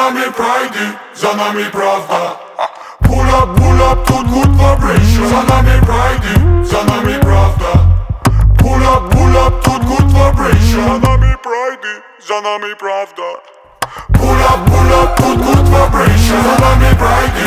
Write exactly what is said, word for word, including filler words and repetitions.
nami prajdi, za nami pravda. Pull up, pull up, тут good vibration. За нами прайди, за нами правда. Pull up, pull up, тут good vibration. За нами прайди, за нами правда. Pull up, pull up, тут good vibration. За нами прайди,